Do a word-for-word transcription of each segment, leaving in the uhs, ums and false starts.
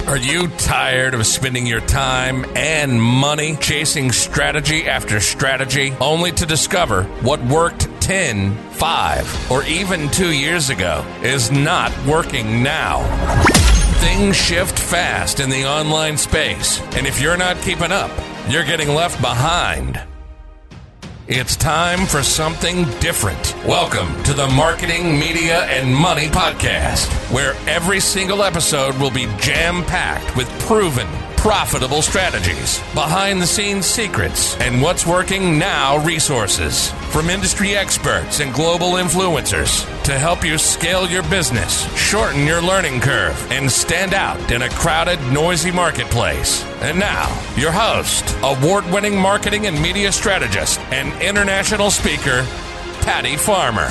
Are you tired of spending your time and money chasing strategy after strategy only to discover what worked ten, five, or even two years ago is not working now? Things shift fast in the online space, and if you're not keeping up, you're getting left behind. It's time for something different. Welcome to the Marketing, Media, and Money Podcast, where every single episode will be jam-packed with proven, profitable strategies, behind-the-scenes secrets, and what's working now resources from industry experts and global influencers to help you scale your business, shorten your learning curve, and stand out in a crowded, noisy marketplace. And now, your host, award-winning marketing and media strategist, and international speaker, Patty Farmer.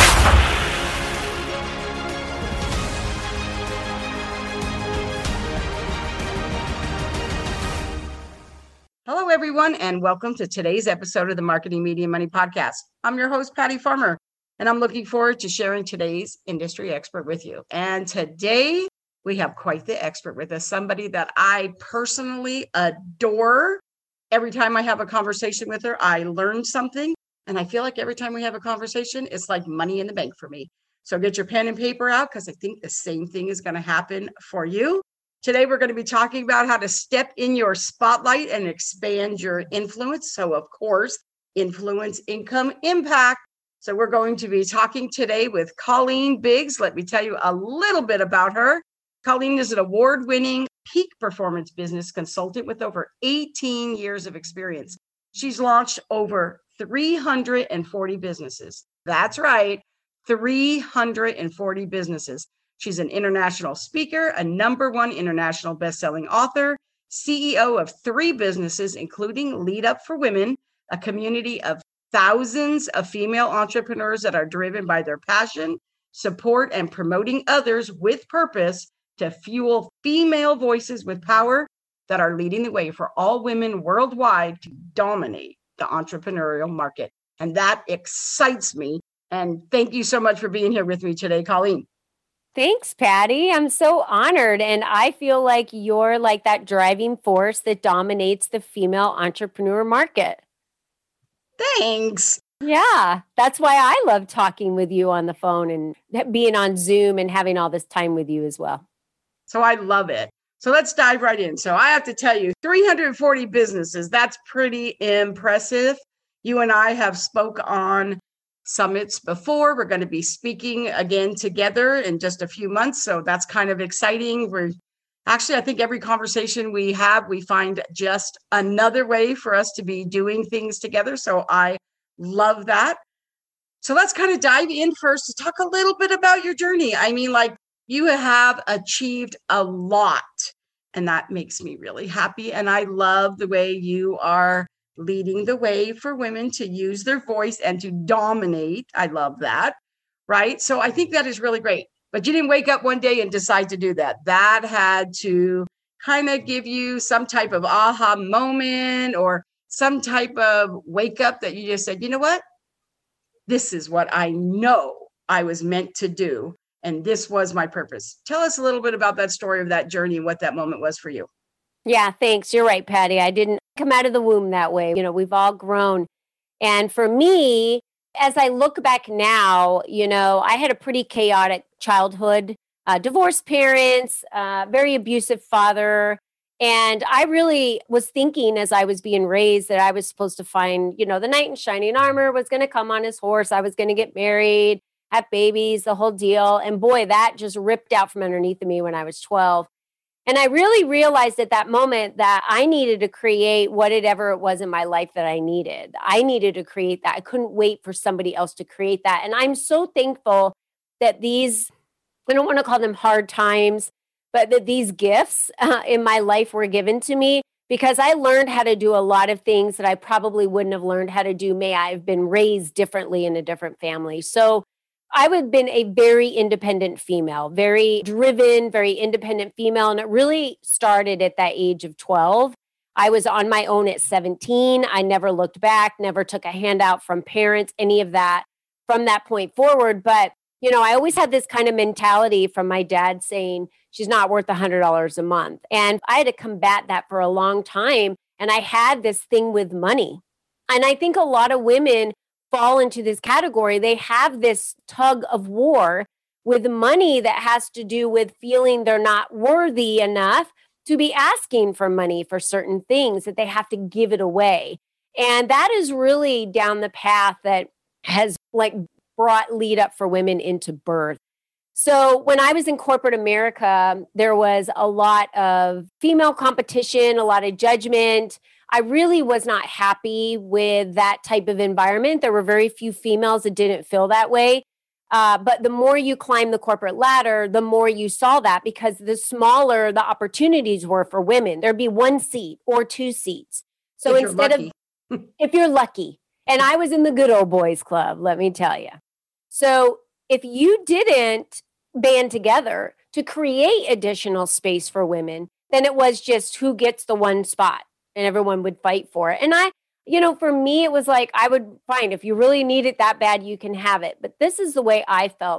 Hello, everyone, and welcome to today's episode of the Marketing, Media, and Money Podcast. I'm your host, Patty Farmer, and I'm looking forward to sharing today's industry expert with you. And today, we have quite the expert with us, somebody that I personally adore. Every time I have a conversation with her, I learn something, and I feel like every time we have a conversation, it's like money in the bank for me. So get your pen and paper out, because I think the same thing is going to happen for you. Today, we're going to be talking about how to step in your spotlight and expand your influence. So, of course, influence, income, impact. So we're going to be talking today with Colleen Biggs. Let me tell you a little bit about her. Colleen is an award-winning peak performance business consultant with over eighteen years of experience. She's launched over three hundred forty businesses. That's right, three hundred forty businesses. She's an international speaker, a number one international best-selling author, C E O of three businesses, including Lead Up for Women, a community of thousands of female entrepreneurs that are driven by their passion, support, and promoting others with purpose to fuel female voices with power that are leading the way for all women worldwide to dominate the entrepreneurial market. And that excites me. And thank you so much for being here with me today, Colleen. Thanks, Patty. I'm so honored. And I feel like you're like that driving force that dominates the female entrepreneur market. Thanks. Yeah, that's why I love talking with you on the phone and being on Zoom and having all this time with you as well. So I love it. So let's dive right in. So I have to tell you, three hundred forty businesses, that's pretty impressive. You and I have spoke on summits before. We're going to be speaking again together in just a few months. So that's kind of exciting. We're actually, I think every conversation we have, we find just another way for us to be doing things together. So I love that. So let's kind of dive in first to talk a little bit about your journey. I mean, like you have achieved a lot, and that makes me really happy. And I love the way you are leading the way for women to use their voice and to dominate. I love that, right? So I think that is really great. But you didn't wake up one day and decide to do that. That had to kind of give you some type of aha moment or some type of wake up that you just said, you know what? This is what I know I was meant to do. And this was my purpose. Tell us a little bit about that story of that journey and what that moment was for you. Yeah, thanks. You're right, Patty. I didn't come out of the womb that way. You know, we've all grown. And for me, as I look back now, you know, I had a pretty chaotic childhood, uh, divorced parents, uh, very abusive father. And I really was thinking as I was being raised that I was supposed to find, you know, the knight in shining armor was going to come on his horse. I was going to get married, have babies, the whole deal. And boy, that just ripped out from underneath of me when I was twelve. And I really realized at that moment that I needed to create whatever it was in my life that I needed. I needed to create that. I couldn't wait for somebody else to create that. And I'm so thankful that these, I don't want to call them hard times, but that these gifts uh, in my life were given to me because I learned how to do a lot of things that I probably wouldn't have learned how to do. May I have been raised differently in a different family. So I would have been a very independent female, very driven, very independent female. And it really started at that age of twelve. I was on my own at seventeen. I never looked back, never took a handout from parents, any of that from that point forward. But you know, I always had this kind of mentality from my dad saying she's not worth one hundred dollars a month. And I had to combat that for a long time. And I had this thing with money. And I think a lot of women fall into this category. They have this tug of war with money that has to do with feeling they're not worthy enough to be asking for money for certain things, that they have to give it away. And that is really down the path that has like brought Lead Up for Women into birth. So when I was in corporate America, there was a lot of female competition, a lot of judgment. I really was not happy with that type of environment. There were very few females that didn't feel that way. Uh, but the more you climb the corporate ladder, the more you saw that, because the smaller the opportunities were for women. There'd be one seat or two seats. So if instead of, if you're lucky, and I was in the good old boys club, let me tell you. So if you didn't band together to create additional space for women, then it was just who gets the one spot, and everyone would fight for it. And I, you know, for me, it was like, I would find if you really need it that bad, you can have it. But this is the way I felt.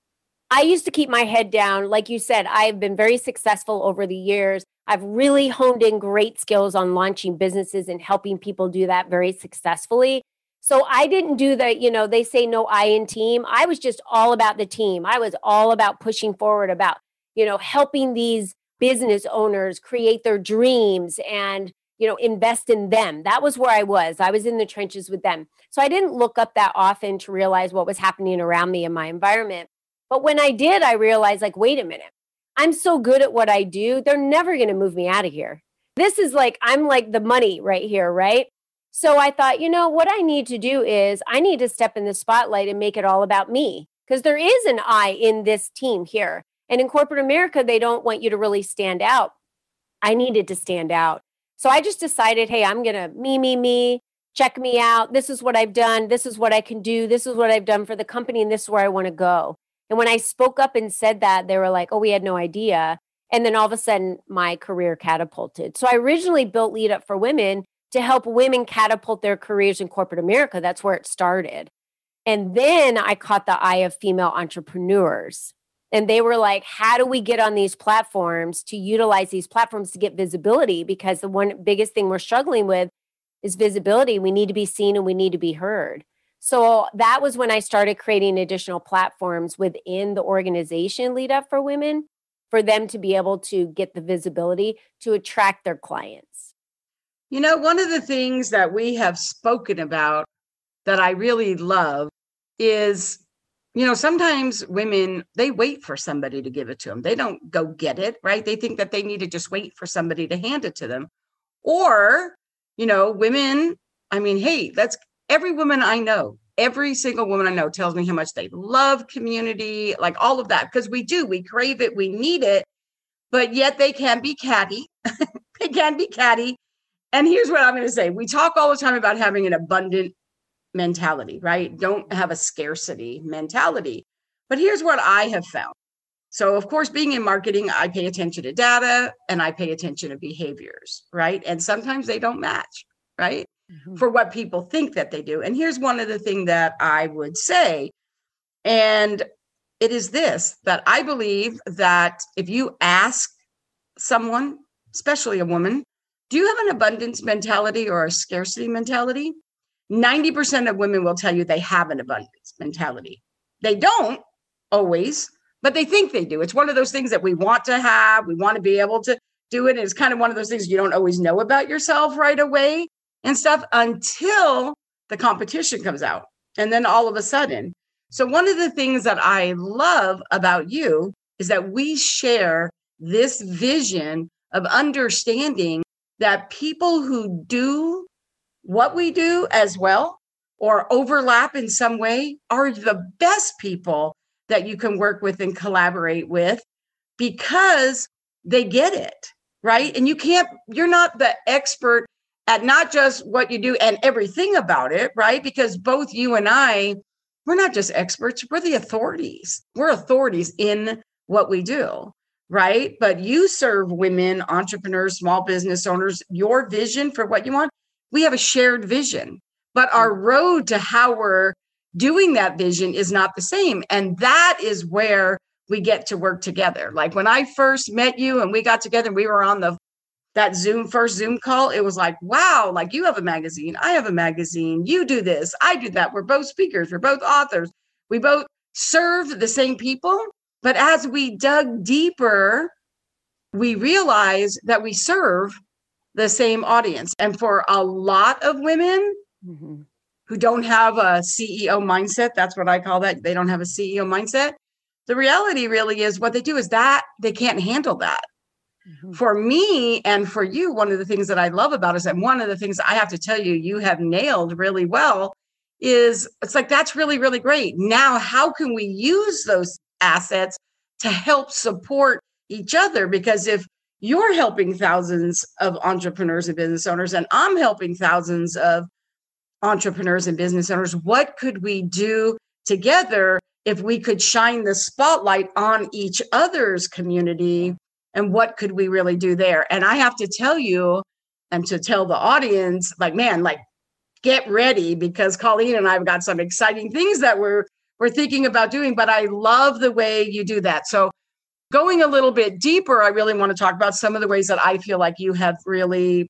I used to keep my head down. Like you said, I've been very successful over the years. I've really honed in great skills on launching businesses and helping people do that very successfully. So I didn't do the, you know, they say no I in team. I was just all about the team. I was all about pushing forward, about, you know, helping these business owners create their dreams and, you know, invest in them. That was where I was. I was in the trenches with them. So I didn't look up that often to realize what was happening around me in my environment. But when I did, I realized, like, wait a minute, I'm so good at what I do. They're never going to move me out of here. This is like, I'm like the money right here, right? So I thought, you know, what I need to do is I need to step in the spotlight and make it all about me, because there is an I in this team here. And in corporate America, they don't want you to really stand out. I needed to stand out. So I just decided, hey, I'm going to me, me, me, check me out. This is what I've done. This is what I can do. This is what I've done for the company. And this is where I want to go. And when I spoke up and said that, they were like, oh, we had no idea. And then all of a sudden, my career catapulted. So I originally built Lead Up for Women to help women catapult their careers in corporate America. That's where it started. And then I caught the eye of female entrepreneurs. And they were like, how do we get on these platforms to utilize these platforms to get visibility? Because the one biggest thing we're struggling with is visibility. We need to be seen and we need to be heard. So that was when I started creating additional platforms within the organization Lead Up for Women, for them to be able to get the visibility to attract their clients. You know, one of the things that we have spoken about that I really love is, you know, sometimes women, they wait for somebody to give it to them. They don't go get it, right? They think that they need to just wait for somebody to hand it to them. Or, you know, women, I mean, hey, that's every woman I know, every single woman I know tells me how much they love community, like all of that, because we do, we crave it, we need it, but yet they can be catty. They can be catty. And here's what I'm going to say. We talk all the time about having an abundant mentality, right? Don't have a scarcity mentality. But here's what I have found. So, of course, being in marketing, I pay attention to data and I pay attention to behaviors, right? And sometimes they don't match, right? Mm-hmm. For what people think that they do. And here's one of the things that I would say, and it is this, that I believe that if you ask someone, especially a woman, do you have an abundance mentality or a scarcity mentality? ninety percent of women will tell you they have an abundance mentality. They don't always, but they think they do. It's one of those things that we want to have. We want to be able to do it. And it's kind of one of those things you don't always know about yourself right away and stuff until the competition comes out. And then all of a sudden. So one of the things that I love about you is that we share this vision of understanding that people who do what we do as well or overlap in some way are the best people that you can work with and collaborate with because they get it, right? And you can't, you're not the expert at not just what you do and everything about it, right? Because both you and I, we're not just experts, we're the authorities. We're authorities in what we do. Right? But you serve women, entrepreneurs, small business owners, your vision for what you want. We have a shared vision, but our road to how we're doing that vision is not the same. And that is where we get to work together. Like when I first met you and we got together, we were on the that Zoom first Zoom call. It was like, wow, like you have a magazine. I have a magazine. You do this. I do that. We're both speakers. We're both authors. We both serve the same people. But as we dug deeper, we realized that we serve the same audience. And for a lot of women mm-hmm. who don't have a C E O mindset, that's what I call that. They don't have a C E O mindset. The reality really is what they do is that they can't handle that. Mm-hmm. For me and for you, one of the things that I love about it is that one of the things I have to tell you, you have nailed really well is it's like, that's really, really great. Now, how can we use those assets to help support each other? Because if you're helping thousands of entrepreneurs and business owners, and I'm helping thousands of entrepreneurs and business owners, what could we do together if we could shine the spotlight on each other's community? And what could we really do there? And I have to tell you, and to tell the audience, like, man, like, get ready, because Colleen and I have got some exciting things that we're we're thinking about doing. But I love the way you do that. So going a little bit deeper, I really want to talk about some of the ways that I feel like you have really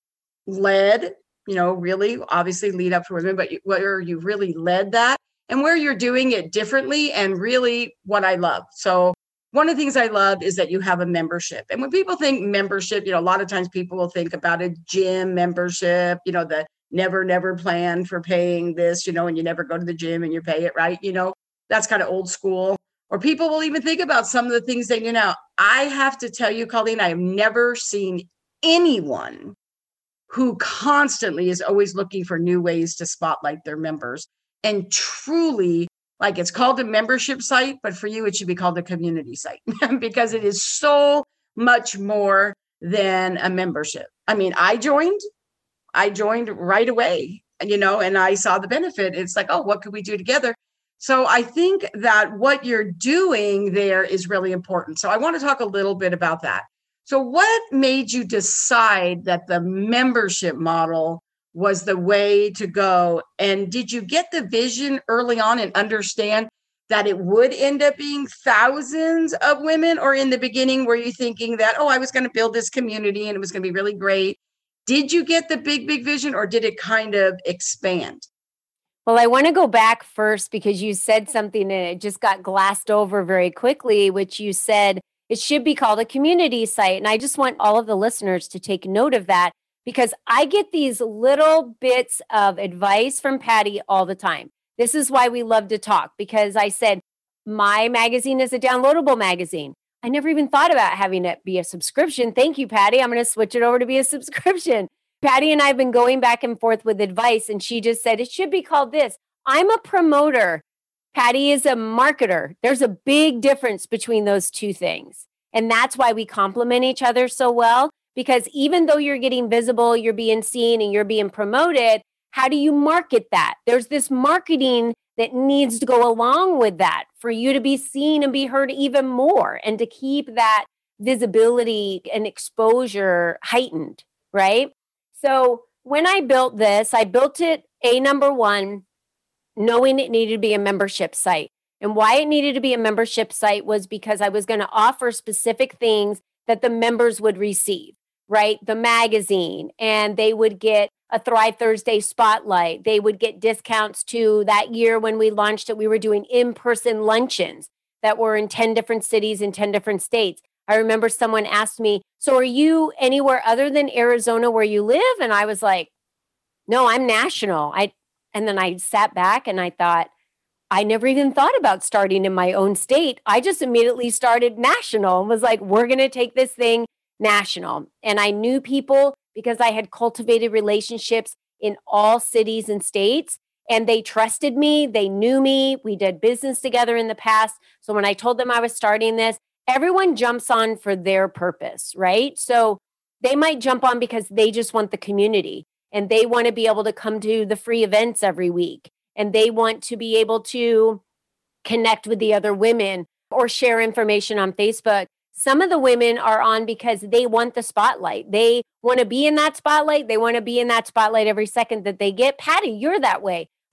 led, you know, really obviously lead up for women, but where you really led that and where you're doing it differently, and really what I love. So one of the things I love is that you have a membership. And when people think membership, you know, a lot of times people will think about a gym membership, you know, the never, never plan for paying this, you know, and you never go to the gym and you pay it, right? You know, that's kind of old school. Or people will even think about some of the things that, you know, I have to tell you, Colleen, I have never seen anyone who constantly is always looking for new ways to spotlight their members. And truly, like, it's called a membership site, but for you, it should be called a community site because it is so much more than a membership. I mean, I joined, I joined right away, you know, and I saw the benefit. It's like, oh, what could we do together? So I think that what you're doing there is really important. So I want to talk a little bit about that. So what made you decide that the membership model was the way to go? And did you get the vision early on and understand that it would end up being thousands of women? Or in the beginning, were you thinking that, oh, I was going to build this community and it was going to be really great? Did you get the big, big vision, or did it kind of expand? Well, I want to go back first because you said something and it just got glassed over very quickly, which you said it should be called a community site. And I just want all of the listeners to take note of that, because I get these little bits of advice from Patty all the time. This is why we love to talk, because I said, my magazine is a downloadable magazine. I never even thought about having it be a subscription. Thank you, Patty. I'm going to switch it over to be a subscription. Patty and I have been going back and forth with advice, and she just said, it should be called this. I'm a promoter. Patty is a marketer. There's a big difference between those two things. And that's why we complement each other so well, because even though you're getting visible, you're being seen, and you're being promoted, how do you market that? There's this marketing that needs to go along with that for you to be seen and be heard even more, and to keep that visibility and exposure heightened, right? So when I built this, I built it, a number one, knowing it needed to be a membership site. And why it needed to be a membership site was because I was going to offer specific things that the members would receive, right? The magazine, and they would get a Thrive Thursday spotlight. They would get discounts to that year when we launched it. We were doing in-person luncheons that were in ten different cities in ten different states. I remember someone asked me, so are you anywhere other than Arizona where you live? And I was like, no, I'm national. I, and then I sat back and I thought, I never even thought about starting in my own state. I just immediately started national and was like, we're going to take this thing national. And I knew people because I had cultivated relationships in all cities and states, and they trusted me. They knew me. We did business together in the past. So when I told them I was starting this, everyone jumps on for their purpose, right? So they might jump on because they just want the community, and they want to be able to come to the free events every week, and they want to be able to connect with the other women or share information on Facebook. Some of the women are on because they want the spotlight. They want to be in that spotlight. They want to be in that spotlight every second that they get. Patty, you're that way. Like,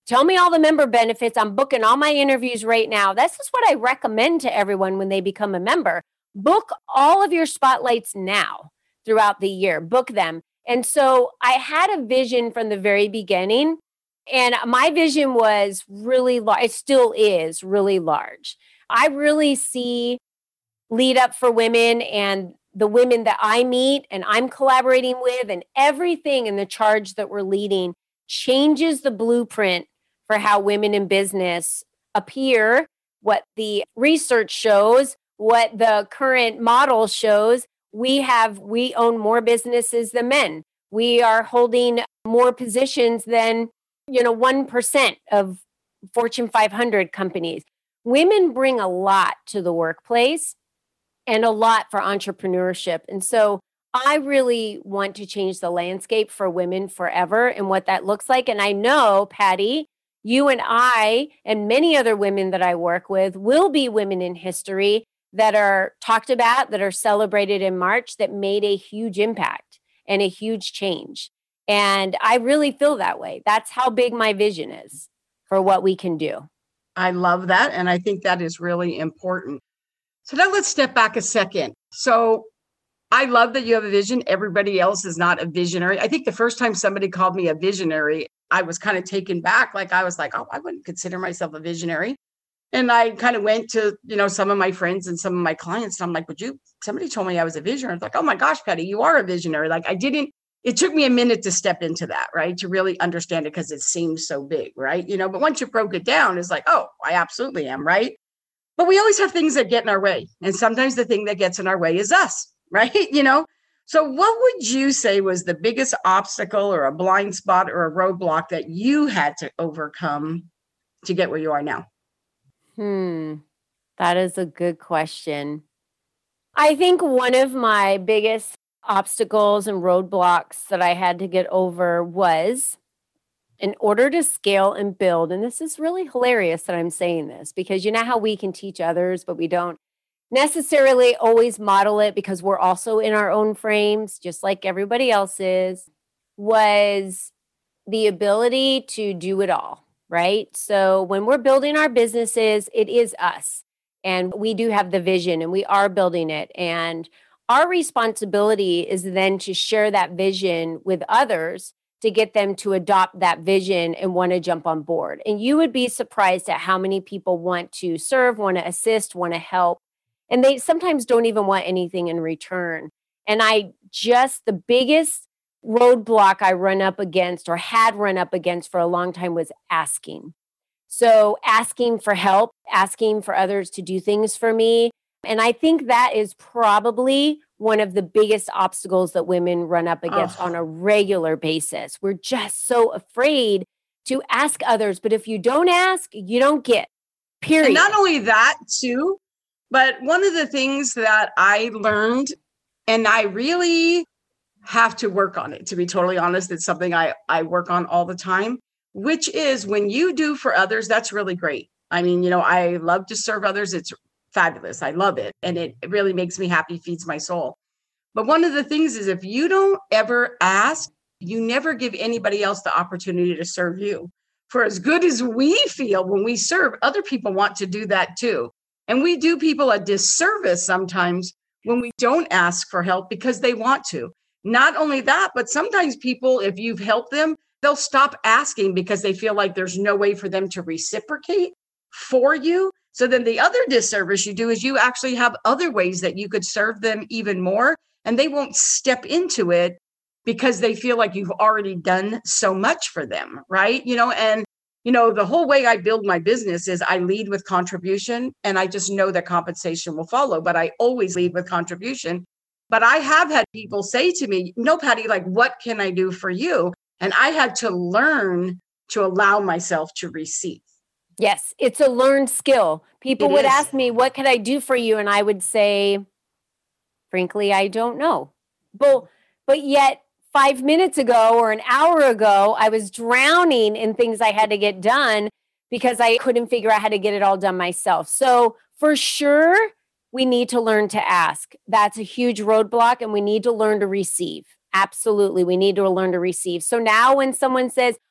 Tell me all the member benefits. I'm booking all my interviews right now. This is what I recommend to everyone when they become a member. Book all of your spotlights now throughout the year. Book them. And so I had a vision from the very beginning. And my vision was really large. It still is really large. I really see Lead Up for Women and the women that I meet and I'm collaborating with and everything in the charge that we're leading changes the blueprint for how women in business appear, what the research shows, what the current model shows. We have, we own more businesses than men. We are holding more positions than, you know, one percent of Fortune five hundred companies. Women bring a lot to the workplace and a lot for entrepreneurship. And so I really want to change the landscape for women forever and what that looks like. And I know, Patty, you and I and many other women that I work with will be women in history that are talked about, that are celebrated in March, that made a huge impact and a huge change. And I really feel that way. That's how big my vision is for what we can do. I love that. And I think that is really important. So now let's step back a second. So I love that you have a vision. Everybody else is not a visionary. I think the first time somebody called me a visionary, I was kind of taken back. Like I was like, oh, I wouldn't consider myself a visionary. And I kind of went to, you know, some of my friends and some of my clients. And I'm like, would you, somebody told me I was a visionary. I was like, oh my gosh, Patty, you are a visionary. Like I didn't, it took me a minute to step into that, right? To really understand it because it seems so big, right? You know, but once you broke it down, it's like, oh, I absolutely am, right? But we always have things that get in our way. And sometimes the thing that gets in our way is us, right? You know, so what would you say was the biggest obstacle or a blind spot or a roadblock that you had to overcome to get where you are now? Hmm, that is a good question. I think one of my biggest obstacles and roadblocks that I had to get over was in order to scale and build. And this is really hilarious that I'm saying this because you know how we can teach others, but we don't necessarily always model it because we're also in our own frames, just like everybody else is, was the ability to do it all, right? So when we're building our businesses, it is us. And we do have the vision and we are building it. And our responsibility is then to share that vision with others to get them to adopt that vision and want to jump on board. And you would be surprised at how many people want to serve, want to assist, want to help. And they sometimes don't even want anything in return. And I just, the biggest roadblock I run up against or had run up against for a long time was asking. So asking for help, asking for others to do things for me. And I think that is probably one of the biggest obstacles that women run up against oh. on a regular basis. We're just so afraid to ask others. But if you don't ask, you don't get, period. And not only that too, but one of the things that I learned, and I really have to work on it, to be totally honest, it's something I, I work on all the time, which is when you do for others, that's really great. I mean, you know, I love to serve others. It's fabulous. I love it. And it really makes me happy, feeds my soul. But one of the things is if you don't ever ask, you never give anybody else the opportunity to serve you. For as good as we feel when we serve, other people want to do that too. And we do people a disservice sometimes when we don't ask for help because they want to. Not only that, but sometimes people, if you've helped them, they'll stop asking because they feel like there's no way for them to reciprocate for you. So then the other disservice you do is you actually have other ways that you could serve them even more, and they won't step into it because they feel like you've already done so much for them, right? You know, and, you know, the whole way I build my business is I lead with contribution, and I just know that compensation will follow, but I always lead with contribution. But I have had people say to me, no, Patty, like, what can I do for you? And I had to learn to allow myself to receive. Yes, it's a learned skill. People It would is. ask me, what can I do for you? And I would say, frankly, I don't know. But, but yet five minutes ago or an hour ago, I was drowning in things I had to get done because I couldn't figure out how to get it all done myself. So for sure, we need to learn to ask. That's a huge roadblock, and we need to learn to receive. Absolutely. We need to learn to receive. So now when someone says,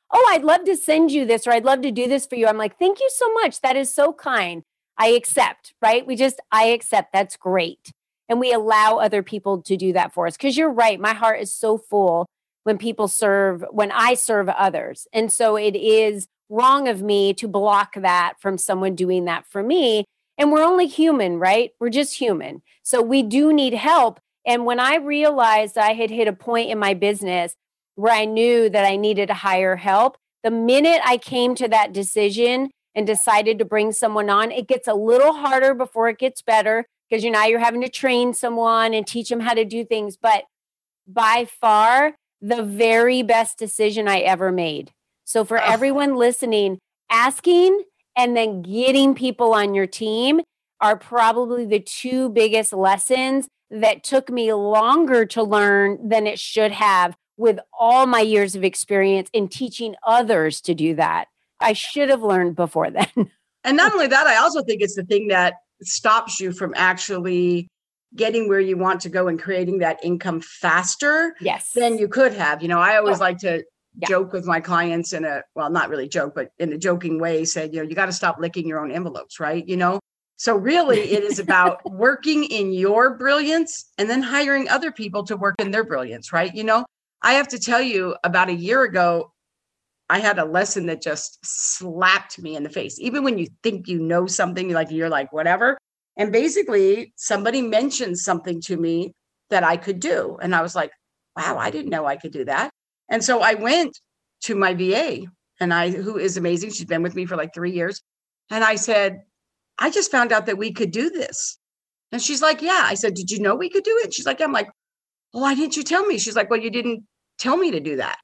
oh, I'd love to send you this, or I'd love to do this for you. I'm like, thank you so much. That is so kind. I accept, right? We just, I accept. That's great. And we allow other people to do that for us. Because you're right. My heart is so full when people serve, when I serve others. And so it is wrong of me to block that from someone doing that for me. And we're only human, right? We're just human. So we do need help. And when I realized I had hit a point in my business where I knew that I needed to hire help, the minute I came to that decision and decided to bring someone on, it gets a little harder before it gets better, because you know, you're having to train someone and teach them how to do things. But by far, the very best decision I ever made. So for everyone listening, asking and then getting people on your team are probably the two biggest lessons that took me longer to learn than it should have, with all my years of experience in teaching others to do that. I should have learned before then. And not only that, I also think it's the thing that stops you from actually getting where you want to go and creating that income faster yes. than you could have. You know, I always oh. like to yeah. joke with my clients in a, well, not really joke, but in a joking way, said, you know, you got to stop licking your own envelopes, right? You know, so really it is about working in your brilliance and then hiring other people to work in their brilliance, right? You know, I have to tell you, about a year ago, I had a lesson that just slapped me in the face. Even when you think you know something, like you're like, whatever. And basically somebody mentioned something to me that I could do. And I was like, wow, I didn't know I could do that. And so I went to my V A, and I, who is amazing. She's been with me for like three years. And I said, I just found out that we could do this. And she's like, yeah. I said, did you know we could do it? She's like, I'm like, well, why didn't you tell me? She's like, well, you didn't tell me to do that.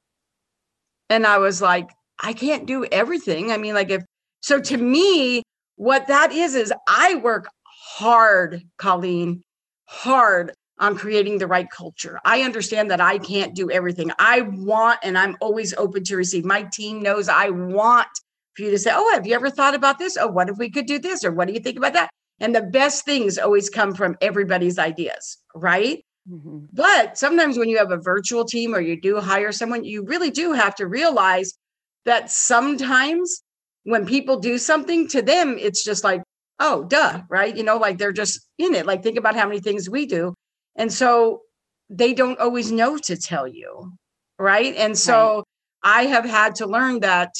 And I was like, I can't do everything. I mean, like if, so to me, what that is, is I work hard, Colleen, hard on creating the right culture. I understand that I can't do everything. I want, and I'm always open to receive. My team knows I want for you to say, oh, have you ever thought about this? Oh, what if we could do this? Or what do you think about that? And the best things always come from everybody's ideas, right? Mm-hmm. But sometimes when you have a virtual team or you do hire someone, you really do have to realize that sometimes when people do something to them, it's just like, oh, duh, right? You know, like they're just in it. Like think about how many things we do. And so they don't always know to tell you, right? And so right. I have had to learn that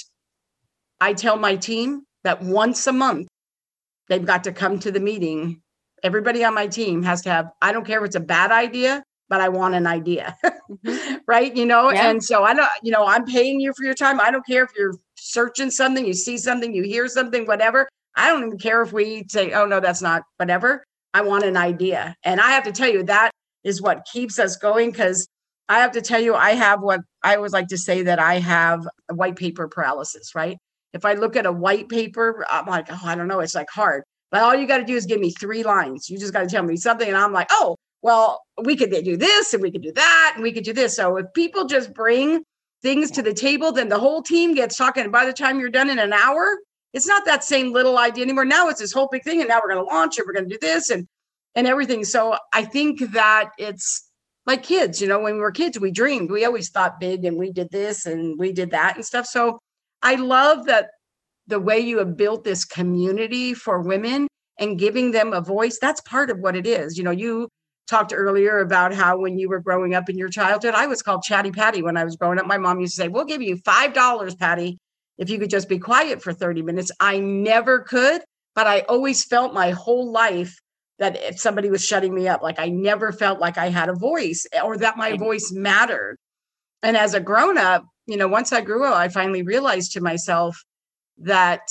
I tell my team that once a month, they've got to come to the meeting. Everybody on my team has to have, I don't care if it's a bad idea, but I want an idea, mm-hmm. right? You know, yeah. And so I don't, you know, I'm paying you for your time. I don't care if you're searching something, you see something, you hear something, whatever. I don't even care if we say, oh no, that's not whatever. I want an idea. And I have to tell you, that is what keeps us going. Because I have to tell you, I have what I always like to say, that I have a white paper paralysis, right? If I look at a white paper, I'm like, oh, I don't know. It's like hard. But all you got to do is give me three lines. You just got to tell me something. And I'm like, oh, well, we could do this and we could do that and we could do this. So if people just bring things to the table, then the whole team gets talking. And by the time you're done in an hour, it's not that same little idea anymore. Now it's this whole big thing. And now we're going to launch it. We're going to do this and, and everything. So I think that it's like kids, you know, when we were kids, we dreamed. We always thought big and we did this and we did that and stuff. So I love that the way you have built this community for women and giving them a voice. That's part of what it is. You know, you talked earlier about how when you were growing up in your childhood, I was called Chatty Patty when I was growing up. My mom used to say, we'll give you five dollars, Patty, if you could just be quiet for thirty minutes. I never could, but I always felt my whole life that if somebody was shutting me up, like I never felt like I had a voice or that my voice mattered. And as a grown up, you know, once I grew up, I finally realized to myself that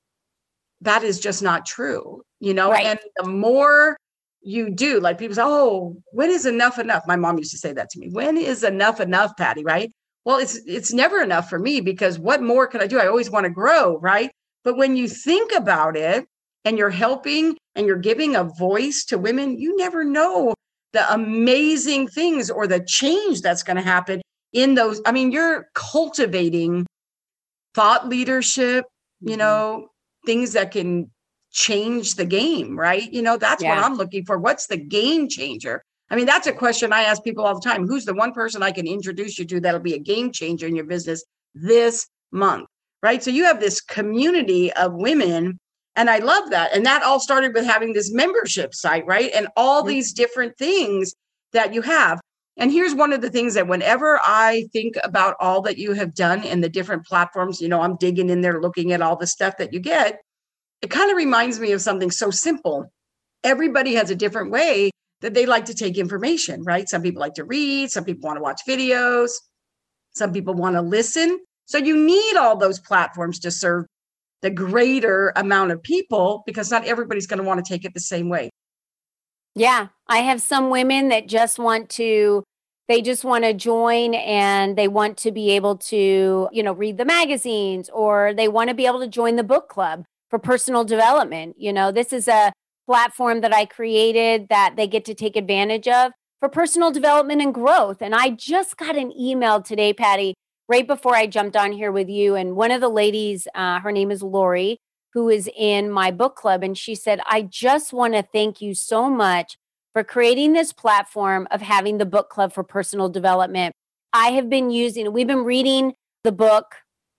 that is just not true, you know, right. And the more you do, like people say, oh, when is enough enough? My mom used to say that to me. When is enough enough, Patty, right? Well, it's it's never enough for me, because what more could I do? I always want to grow, right? But when you think about it and you're helping and you're giving a voice to women, you never know the amazing things or the change that's going to happen in those. I mean, you're cultivating thought leadership, you know, things that can change the game, right? You know, that's yeah. what I'm looking for. What's the game changer? I mean, that's a question I ask people all the time. Who's the one person I can introduce you to that'll be a game changer in your business this month, right? So you have this community of women, and I love that. And that all started with having this membership site, right? And all mm-hmm. these different things that you have. And here's one of the things that whenever I think about all that you have done in the different platforms, you know, I'm digging in there, looking at all the stuff that you get. It kind of reminds me of something so simple. Everybody has a different way that they like to take information, right? Some people like to read. Some people want to watch videos. Some people want to listen. So you need all those platforms to serve the greater amount of people, because not everybody's going to want to take it the same way. Yeah, I have some women that just want to, they just want to join, and they want to be able to, you know, read the magazines, or they want to be able to join the book club for personal development. You know, this is a platform that I created that they get to take advantage of for personal development and growth. And I just got an email today, Patty, right before I jumped on here with you. And one of the ladies, uh, her name is Lori, who is in my book club. And she said, I just want to thank you so much for creating this platform of having the book club for personal development. I have been using, we've been reading the book.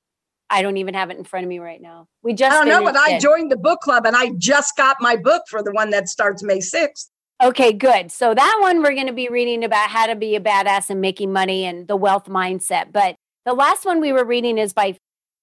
I don't even have it in front of me right now. We just I don't know, but I it. joined the book club and I just got my book for the one that starts May sixth. Okay, good. So that one we're going to be reading about how to be a badass and making money and the wealth mindset. But the last one we were reading is by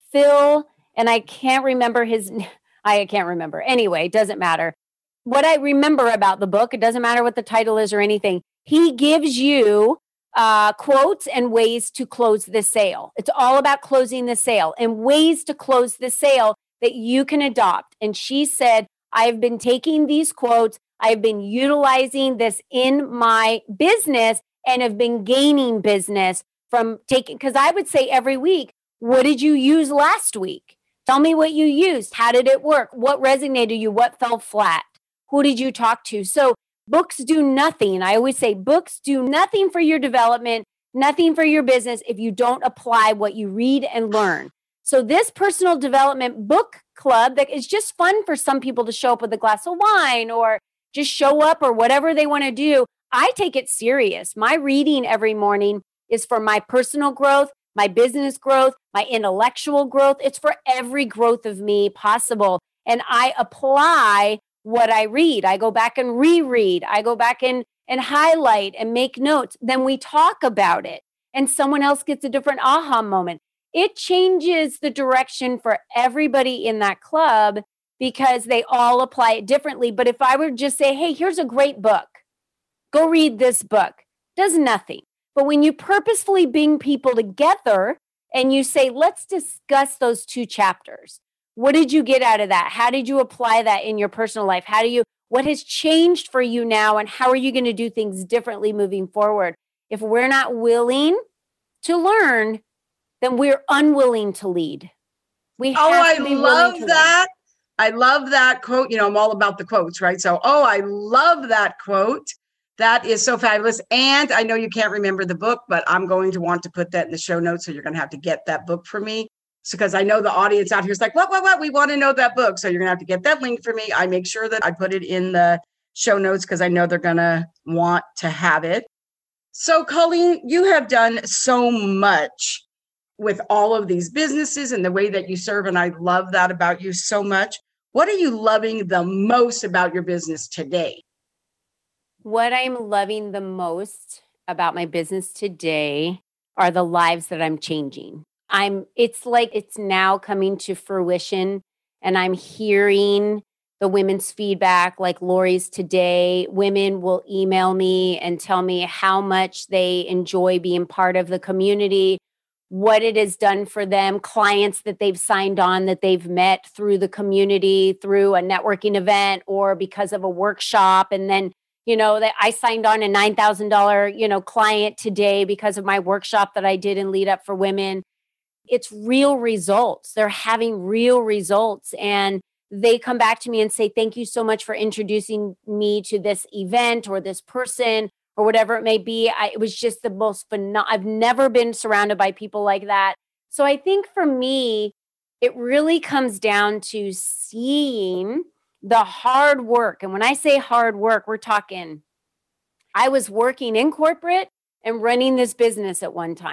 Phil, and I can't remember his, I can't remember. Anyway, it doesn't matter. What I remember about the book, it doesn't matter what the title is or anything. He gives you uh, quotes and ways to close the sale. It's all about closing the sale and ways to close the sale that you can adopt. And she said, I've been taking these quotes. I've been utilizing this in my business and have been gaining business from taking, because I would say every week, what did you use last week? Tell me what you used. How did it work? What resonated you? What fell flat? Who did you talk to? So books do nothing. I always say books do nothing for your development, nothing for your business if you don't apply what you read and learn. So this personal development book club that is just fun for some people to show up with a glass of wine or just show up or whatever they want to do. I take it serious. My reading every morning is for my personal growth, my business growth, my intellectual growth. It's for every growth of me possible. And I apply what I read. I go back and reread. I go back and, and highlight and make notes. Then we talk about it and someone else gets a different aha moment. It changes the direction for everybody in that club because they all apply it differently. But if I were to just say, hey, here's a great book, go read this book, does nothing. But when you purposefully bring people together and you say, let's discuss those two chapters. What did you get out of that? How did you apply that in your personal life? How do you, what has changed for you now? And how are you going to do things differently moving forward? If we're not willing to learn, then we're unwilling to lead. We have oh, I to be love willing to that. Learn. I love that quote. You know, I'm all about the quotes, right? So, oh, I love that quote. That is so fabulous. And I know you can't remember the book, but I'm going to want to put that in the show notes. So you're going to have to get that book for me. So, because I know the audience out here is like, what, what, what? We want to know that book. So you're going to have to get that link for me. I make sure that I put it in the show notes because I know they're going to want to have it. So, Colleen, you have done so much with all of these businesses and the way that you serve. And I love that about you so much. What are you loving the most about your business today? What I'm loving the most about my business today are the lives that I'm changing. I'm, it's like it's now coming to fruition and I'm hearing the women's feedback like Lori's today. Women will email me and tell me how much they enjoy being part of the community, what it has done for them, clients that they've signed on that they've met through the community, through a networking event or because of a workshop. And then, you know, that I signed on a nine thousand dollars, you know, client today because of my workshop that I did in Lead Up for Women. It's real results. They're having real results. And they come back to me and say, thank you so much for introducing me to this event or this person or whatever it may be. I, it was just the most phenomenal. I've never been surrounded by people like that. So I think for me, it really comes down to seeing the hard work. And when I say hard work, we're talking, I was working in corporate and running this business at one time.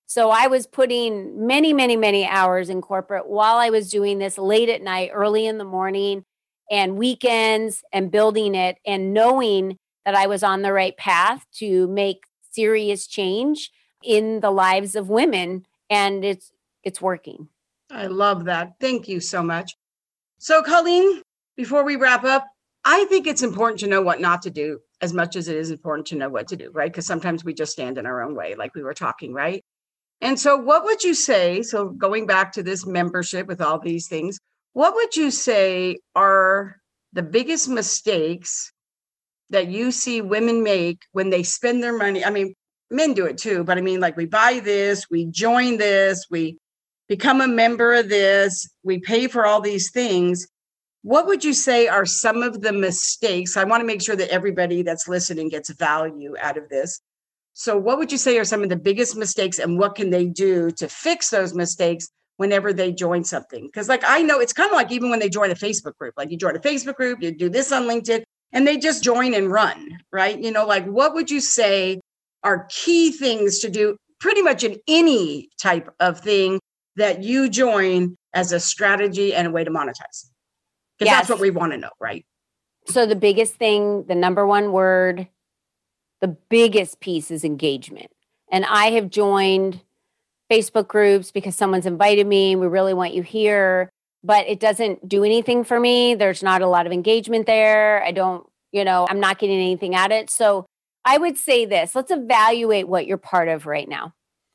So I was putting many, many, many hours in corporate while I was doing this late at night, early in the morning, and weekends, and building it and knowing that I was on the right path to make serious change in the lives of women. And it's it's working. I love that. Thank you so much. So Colleen, before we wrap up, I think it's important to know what not to do as much as it is important to know what to do, right? Because sometimes we just stand in our own way, like we were talking, right? And so what would you say, so going back to this membership with all these things, what would you say are the biggest mistakes that you see women make when they spend their money? I mean, men do it too, but I mean, like we buy this, we join this, we become a member of this, we pay for all these things. What would you say are some of the mistakes? I want to make sure that everybody that's listening gets value out of this. So what would you say are some of the biggest mistakes, and what can they do to fix those mistakes whenever they join something? Because like, I know it's kind of like even when they join a Facebook group, like you join a Facebook group, you do this on LinkedIn, and they just join and run, right? You know, like what would you say are key things to do pretty much in any type of thing that you join as a strategy and a way to monetize? Because yes. That's what we want to know, right? So the biggest thing, the number one word, the biggest piece is engagement. And I have joined Facebook groups because someone's invited me. We really want you here, but it doesn't do anything for me. There's not a lot of engagement there. I don't, you know, I'm not getting anything at it. So I would say this, let's evaluate what you're part of right now.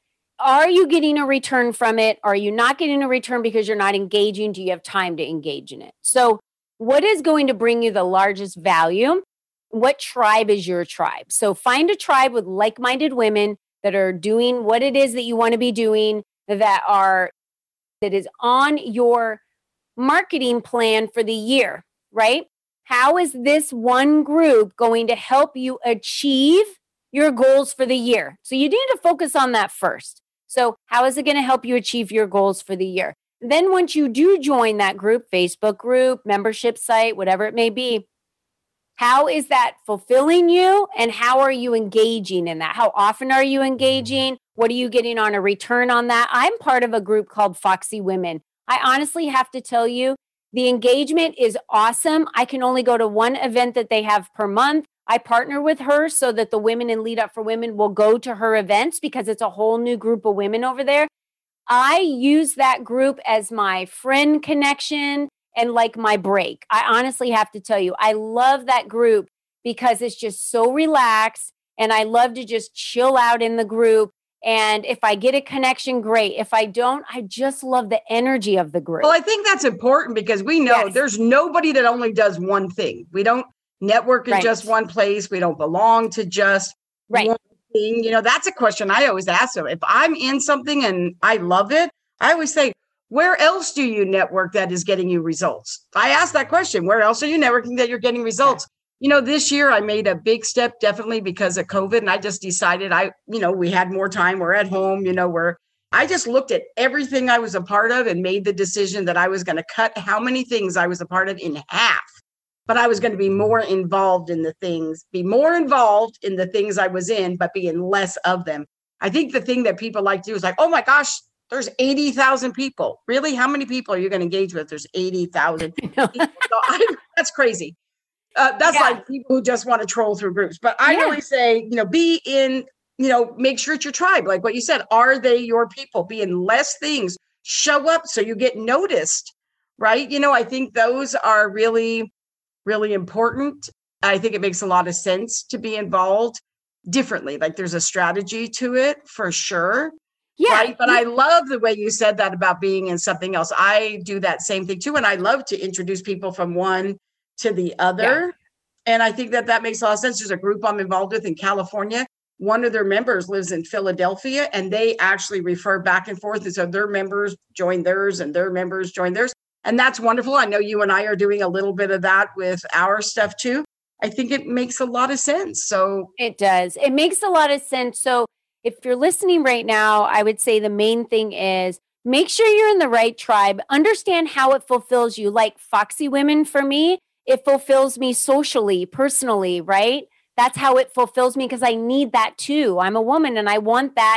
Are you getting a return from it? Are you not getting a return because you're not engaging? Do you have time to engage in it? So what is going to bring you the largest value? What tribe is your tribe? So find a tribe with like-minded women that are doing what it is that you want to be doing, that are, that is on your marketing plan for the year, right? How is this one group going to help you achieve your goals for the year? So you need to focus on that first. So how is it going to help you achieve your goals for the year? Then once you do join that group, Facebook group, membership site, whatever it may be, how is that fulfilling you, and how are you engaging in that? How often are you engaging? What are you getting on a return on that? I'm part of a group called Foxy Women. I honestly have to tell you, the engagement is awesome. I can only go to one event that they have per month. I partner with her so that the women in Lead Up for Women will go to her events because it's a whole new group of women over there. I use that group as my friend connection and like my break. I honestly have to tell you, I love that group because it's just so relaxed, and I love to just chill out in the group. And if I get a connection, great. If I don't, I just love the energy of the group. Well, I think that's important because we know yes. there's nobody that only does one thing. We don't network in right. just one place. We don't belong to just right. one thing. You know, that's a question I always ask them. If I'm in something and I love it, I always say, where else do you network that is getting you results? I ask that question. Where else are you networking that you're getting results? You know, this year I made a big step, definitely because of COVID. And I just decided I, you know, we had more time. We're at home, you know, where I just looked at everything I was a part of and made the decision that I was going to cut how many things I was a part of in half. But I was going to be more involved in the things, be more involved in the things I was in, but be in less of them. I think the thing that people like to do is like, oh my gosh, there's eighty thousand people. Really? How many people are you going to engage with? There's eighty thousand people. So I, that's crazy. Uh, that's yeah. like people who just want to troll through groups. But I yeah. always say, you know, be in, you know, make sure it's your tribe. Like what you said, are they your people? Be in less things. Show up so you get noticed, right? You know, I think those are really, really important. I think it makes a lot of sense to be involved differently. Like there's a strategy to it for sure. Yeah. Right? But I love the way you said that about being in something else. I do that same thing too. And I love to introduce people from one to the other. Yeah. And I think that that makes a lot of sense. There's a group I'm involved with in California. One of their members lives in Philadelphia, and they actually refer back and forth. And so their members join theirs and their members join theirs. And that's wonderful. I know you and I are doing a little bit of that with our stuff too. I think it makes a lot of sense. So it does. It makes a lot of sense. So if you're listening right now, I would say the main thing is make sure you're in the right tribe. Understand how it fulfills you. Like Foxy Women for me, it fulfills me socially, personally, right? That's how it fulfills me because I need that too. I'm a woman and I want that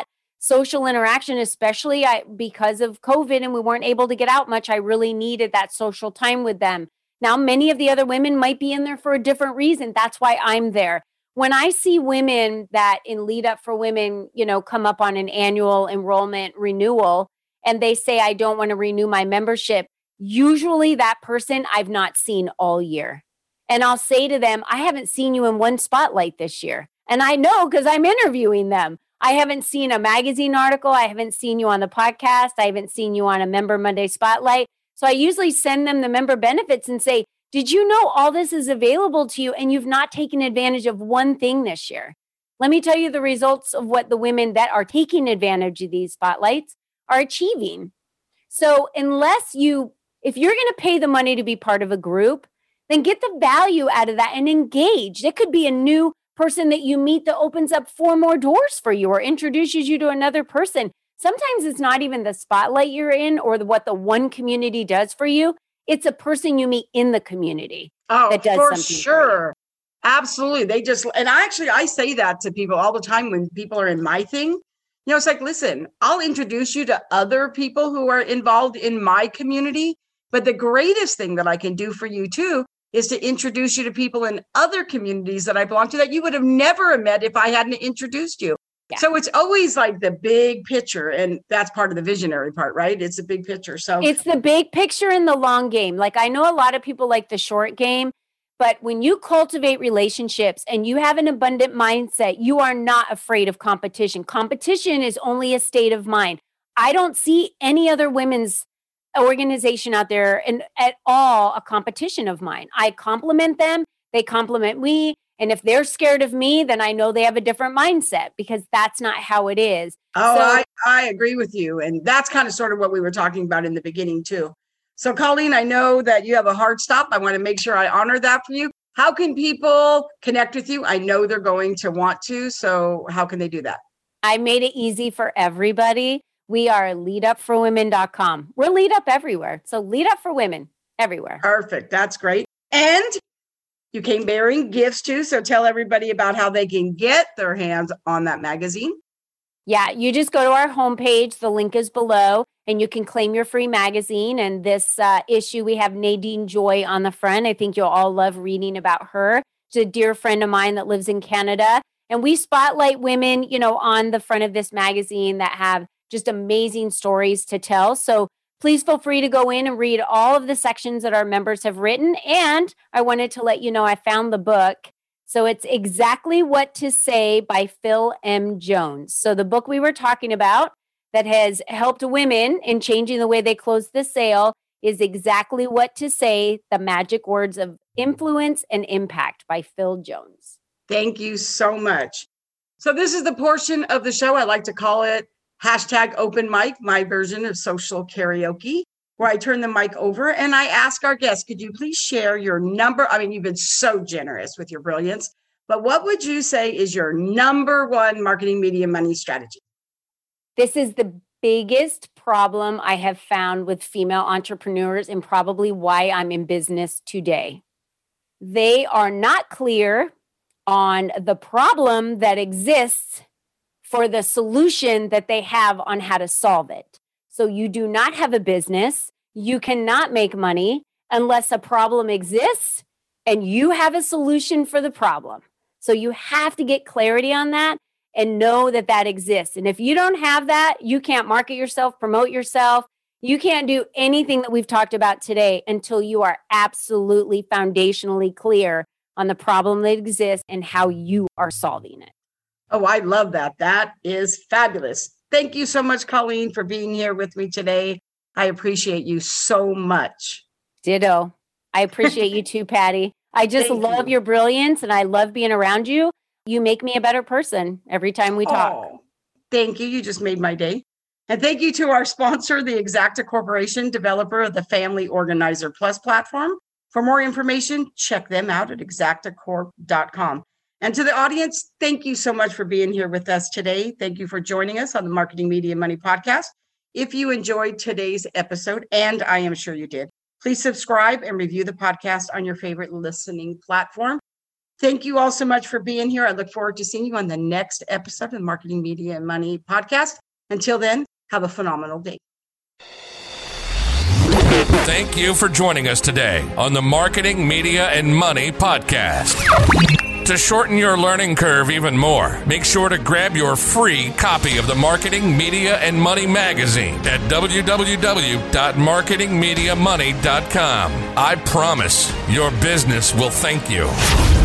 social interaction, especially I, because of COVID and we weren't able to get out much. I really needed that social time with them. Now, many of the other women might be in there for a different reason. That's why I'm there. When I see women that in Lead Up for Women, you know, come up on an annual enrollment renewal and they say, I don't want to renew my membership, usually that person I've not seen all year. And I'll say to them, I haven't seen you in one spotlight this year. And I know because I'm interviewing them. I haven't seen a magazine article. I haven't seen you on the podcast. I haven't seen you on a Member Monday Spotlight. So I usually send them the member benefits and say, did you know all this is available to you and you've not taken advantage of one thing this year? Let me tell you the results of what the women that are taking advantage of these spotlights are achieving. So unless you, if you're going to pay the money to be part of a group, then get the value out of that and engage. It could be a new person that you meet that opens up four more doors for you or introduces you to another person. Sometimes it's not even the spotlight you're in or the, what the one community does for you. It's a person you meet in the community. Oh, that does for something sure. For Absolutely. They just, and I actually, I say that to people all the time when people are in my thing. You know, it's like, listen, I'll introduce you to other people who are involved in my community. But the greatest thing that I can do for you too is to introduce you to people in other communities that I belong to that you would have never met if I hadn't introduced you. Yeah. So it's always like the big picture. And that's part of the visionary part, right? It's a big picture. So it's the big picture in the long game. Like I know a lot of people like the short game, but when you cultivate relationships and you have an abundant mindset, you are not afraid of competition. Competition is only a state of mind. I don't see any other women's organization out there and at all a competition of mine. I compliment them. They compliment me. And if they're scared of me, then I know they have a different mindset because that's not how it is. Oh, so, I, I agree with you. And that's kind of sort of what we were talking about in the beginning too. So Colleen, I know that you have a hard stop. I want to make sure I honor that for you. How can people connect with you? I know they're going to want to. So how can they do that? I made it easy for everybody. We are lead up for women dot com. We're Lead Up everywhere. So Lead Up for Women everywhere. Perfect. That's great. And you came bearing gifts too. So tell everybody about how they can get their hands on that magazine. Yeah, you just go to our homepage. The link is below and you can claim your free magazine. And this uh, issue, we have Nadine Joy on the front. I think you'll all love reading about her. She's a dear friend of mine that lives in Canada. And we spotlight women, you know, on the front of this magazine that have just amazing stories to tell. So please feel free to go in and read all of the sections that our members have written. And I wanted to let you know I found the book. So it's Exactly What to Say by Phil M. Jones. So the book we were talking about that has helped women in changing the way they close the sale is Exactly What to Say, The Magic Words of Influence and Impact by Phil Jones. Thank you so much. So this is the portion of the show I like to call it hashtag open mic, my version of social karaoke, where I turn the mic over and I ask our guests, could you please share your number? I mean, you've been so generous with your brilliance, but what would you say is your number one marketing media money strategy? This is the biggest problem I have found with female entrepreneurs and probably why I'm in business today. They are not clear on the problem that exists for the solution that they have on how to solve it. So you do not have a business. You cannot make money unless a problem exists and you have a solution for the problem. So you have to get clarity on that and know that that exists. And if you don't have that, you can't market yourself, promote yourself. You can't do anything that we've talked about today until you are absolutely foundationally clear on the problem that exists and how you are solving it. Oh, I love that. That is fabulous. Thank you so much, Colleen, for being here with me today. I appreciate you so much. Ditto. I appreciate you too, Patty. I just Thank love you. your brilliance and I love being around you. You make me a better person every time we talk. Oh, thank you. You just made my day. And thank you to our sponsor, the Exacta Corporation, developer of the Family Organizer Plus platform. For more information, check them out at exacta corp dot com. And to the audience, thank you so much for being here with us today. Thank you for joining us on the Marketing Media Money Podcast. If you enjoyed today's episode, and I am sure you did, please subscribe and review the podcast on your favorite listening platform. Thank you all so much for being here. I look forward to seeing you on the next episode of the Marketing Media and Money Podcast. Until then, have a phenomenal day. Thank you for joining us today on the Marketing, Media, and Money podcast. To shorten your learning curve even more, make sure to grab your free copy of the Marketing, Media, and Money magazine at w w w dot marketing media money dot com. I promise your business will thank you.